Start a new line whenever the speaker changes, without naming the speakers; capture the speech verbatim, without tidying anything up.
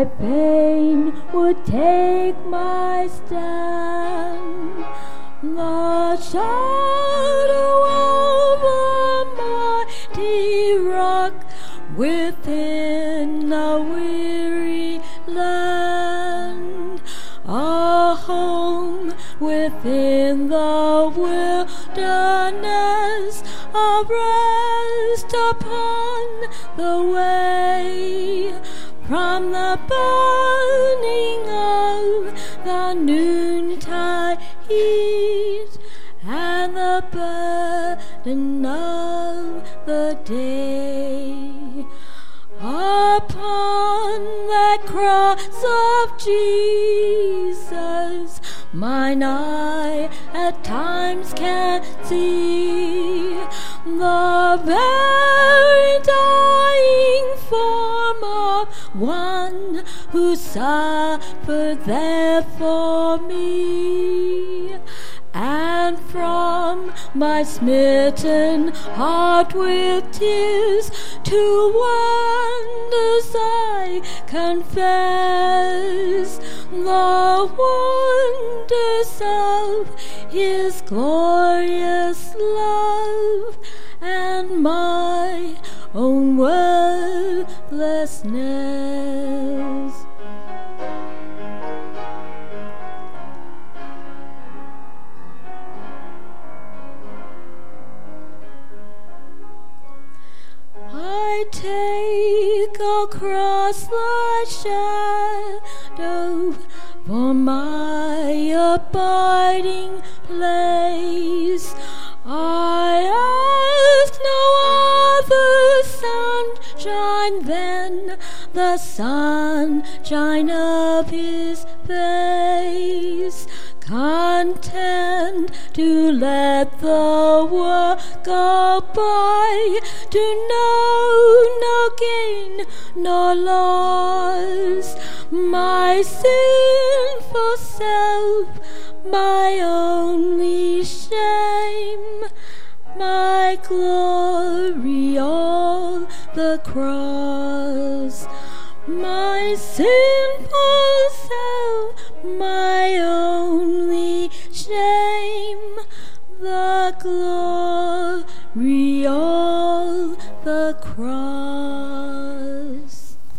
I fain would take my stand. The shadow of a mighty rock within a weary land, a home within the wilderness, a rest upon the way, from the burning of the noontide heat and the burden of the day. Upon that cross of Jesus, mine eye at times can see the very dying form of one who suffered there for me. And from my smitten heart with tears to wonders I confess the wonders of his glorious love and my own worthlessness. I take across the shadow for my abiding place. I ask no other sunshine than the sunshine of his face, content to let the world go by, to know no gain nor loss, my sinful self, my only shame, my glory, all the cross, my sinful